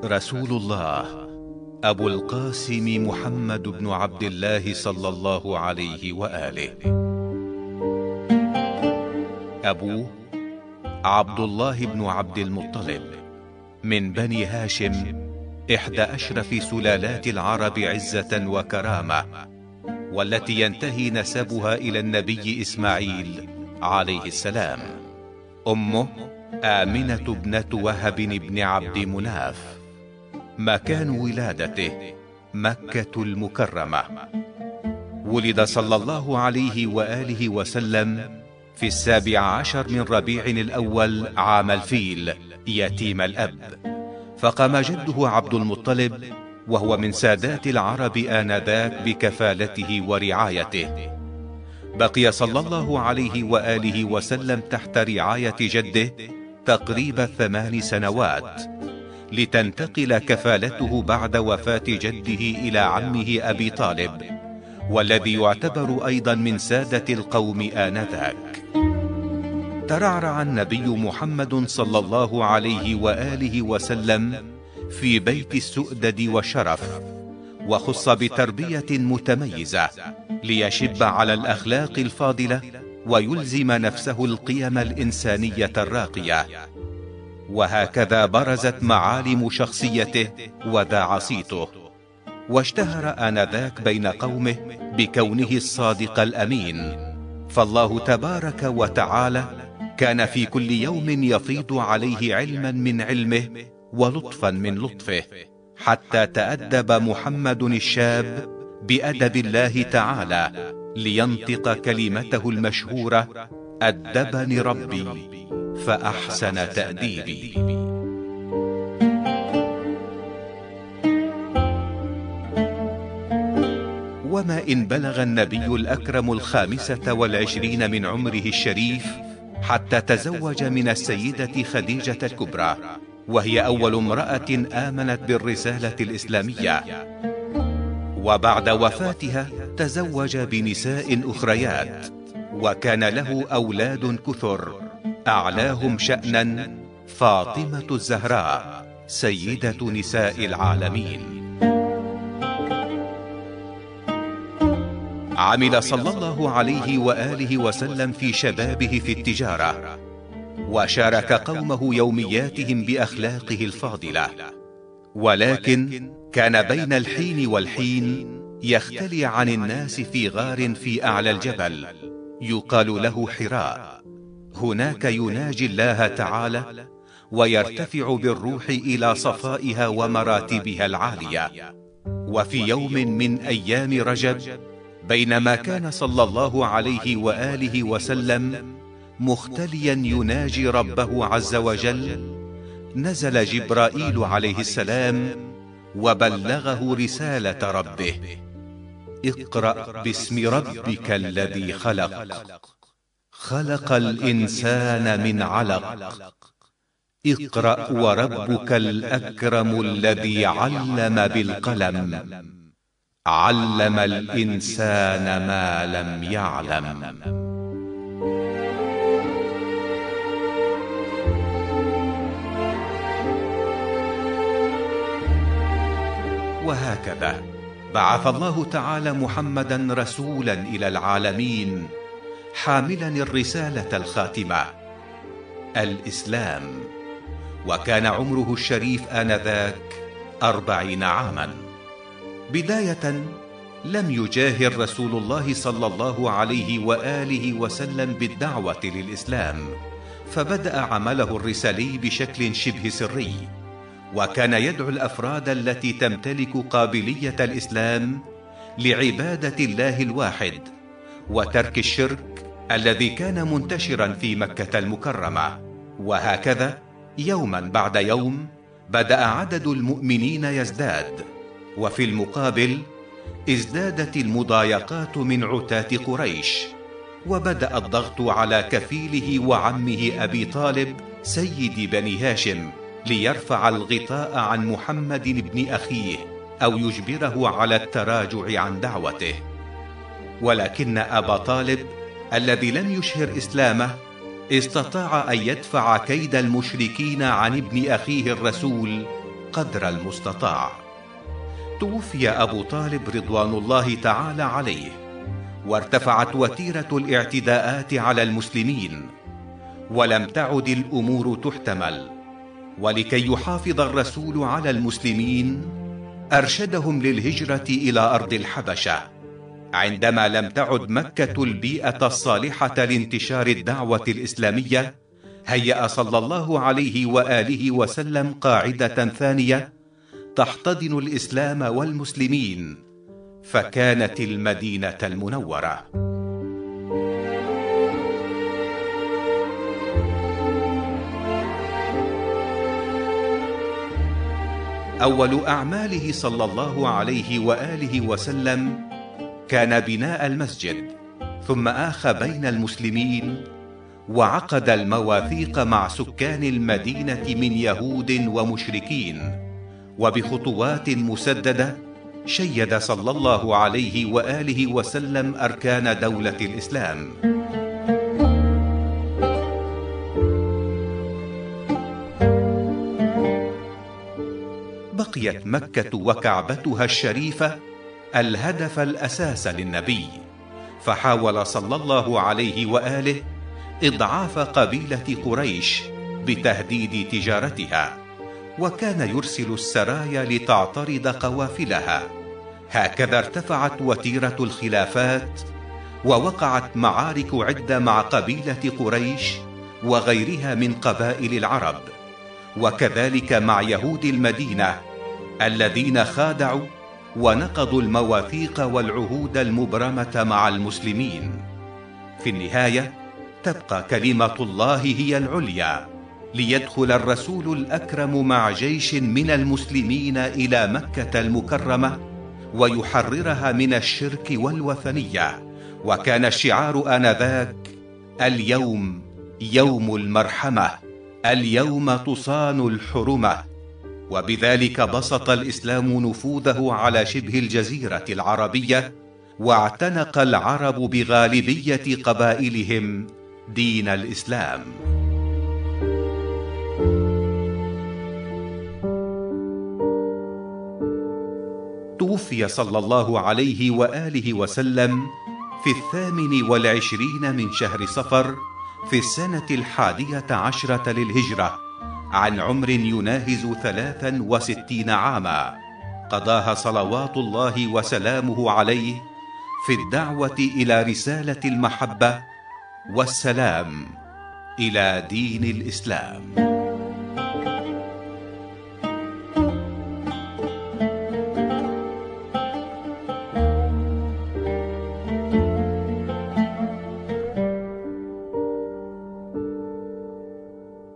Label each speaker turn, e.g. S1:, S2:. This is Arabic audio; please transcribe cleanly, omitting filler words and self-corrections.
S1: رسول الله أبو القاسم محمد بن عبد الله صلى الله عليه وآله. أبوه عبد الله بن عبد المطلب من بني هاشم، إحدى أشرف سلالات العرب عزة وكرامة، والتي ينتهي نسبها إلى النبي إسماعيل عليه السلام. أمه آمنة ابنة وهب بن عبد مناف. مكان ولادته مكة المكرمة. ولد صلى الله عليه وآله وسلم في 17 من ربيع الأول عام الفيل يتيم الأب، فقام جده عبد المطلب وهو من سادات العرب آنذاك بكفالته ورعايته. بقي صلى الله عليه وآله وسلم تحت رعاية جده تقريبا 8 سنوات، لتنتقل كفالته بعد وفاة جده إلى عمه أبي طالب، والذي يعتبر أيضا من سادة القوم آنذاك. ترعرع النبي محمد صلى الله عليه وآله وسلم في بيت السؤدد والشرف، وخص بتربية متميزة ليشب على الأخلاق الفاضلة ويلزم نفسه القيم الإنسانية الراقية. وهكذا برزت معالم شخصيته وذاع صيته، واشتهر آنذاك بين قومه بكونه الصادق الأمين. فالله تبارك وتعالى كان في كل يوم يفيض عليه علما من علمه ولطفا من لطفه، حتى تأدب محمد الشاب بأدب الله تعالى لينطق كلمته المشهورة: أدبني ربي فأحسن تأديبي. وما إن بلغ النبي الأكرم 25 من عمره الشريف حتى تزوج من السيدة خديجة الكبرى، وهي أول امرأة آمنت بالرسالة الإسلامية. وبعد وفاتها تزوج بنساء أخريات، وكان له أولاد كثر، أعلاهم شأنا فاطمة الزهراء سيدة نساء العالمين. عمل صلى الله عليه وآله وسلم في شبابه في التجارة، وشارك قومه يومياتهم بأخلاقه الفاضلة، ولكن كان بين الحين والحين يختلي عن الناس في غار في أعلى الجبل يقال له حراء. هناك يناجي الله تعالى ويرتفع بالروح إلى صفائها ومراتبها العالية. وفي يوم من أيام رجب، بينما كان صلى الله عليه وآله وسلم مختليا يناجي ربه عز وجل، نزل جبرائيل عليه السلام وبلغه رسالة ربه: اقرأ باسم ربك الذي خلق، خلق الإنسان من علق، اقرأ وربك الأكرم الذي علم بالقلم، علم الإنسان ما لم يعلم. وهكذا بعث الله تعالى محمدا رسولا إلى العالمين، حاملا الرسالة الخاتمة الإسلام، وكان عمره الشريف آنذاك 40 عاما. بداية لم يجاهر رسول الله صلى الله عليه وآله وسلم بالدعوة للإسلام، فبدأ عمله الرسالي بشكل شبه سري، وكان يدعو الأفراد التي تمتلك قابلية الإسلام لعبادة الله الواحد وترك الشرك الذي كان منتشرا في مكة المكرمة. وهكذا يوما بعد يوم بدأ عدد المؤمنين يزداد، وفي المقابل ازدادت المضايقات من عتاة قريش، وبدأ الضغط على كفيله وعمه أبي طالب سيد بني هاشم ليرفع الغطاء عن محمد بن أخيه أو يجبره على التراجع عن دعوته. ولكن أبا طالب الذي لم يشهر إسلامه استطاع أن يدفع كيد المشركين عن ابن أخيه الرسول قدر المستطاع. توفي أبو طالب رضوان الله تعالى عليه، وارتفعت وتيرة الاعتداءات على المسلمين، ولم تعد الأمور تحتمل. ولكي يحافظ الرسول على المسلمين أرشدهم للهجرة إلى أرض الحبشة. عندما لم تعد مكة البيئة الصالحة لانتشار الدعوة الإسلامية، هيأ صلى الله عليه وآله وسلم قاعدة ثانية تحتضن الإسلام والمسلمين، فكانت المدينة المنورة. أول أعماله صلى الله عليه وآله وسلم كان بناء المسجد، ثم آخى بين المسلمين وعقد المواثيق مع سكان المدينة من يهود ومشركين، وبخطوات مسددة شيد صلى الله عليه وآله وسلم أركان دولة الإسلام. بقيت مكة وكعبتها الشريفة الهدف الأساس للنبي، فحاول صلى الله عليه وآله إضعاف قبيلة قريش بتهديد تجارتها، وكان يرسل السرايا لتعترض قوافلها. هكذا ارتفعت وتيرة الخلافات، ووقعت معارك عدة مع قبيلة قريش وغيرها من قبائل العرب، وكذلك مع يهود المدينة الذين خادعوا ونقضوا المواثيق والعهود المبرمة مع المسلمين. في النهاية تبقى كلمة الله هي العليا، ليدخل الرسول الأكرم مع جيش من المسلمين إلى مكة المكرمة ويحررها من الشرك والوثنية. وكان الشعار آنذاك: اليوم يوم المرحمة، اليوم تصان الحرمة. وبذلك بسط الإسلام نفوذه على شبه الجزيرة العربية، واعتنق العرب بغالبية قبائلهم دين الإسلام. توفي صلى الله عليه وآله وسلم في 28 من شهر صفر في السنة 11 للهجرة، عن عمر يناهز 63 عاما، قضاها صلوات الله وسلامه عليه في الدعوة إلى رسالة المحبة والسلام إلى دين الإسلام.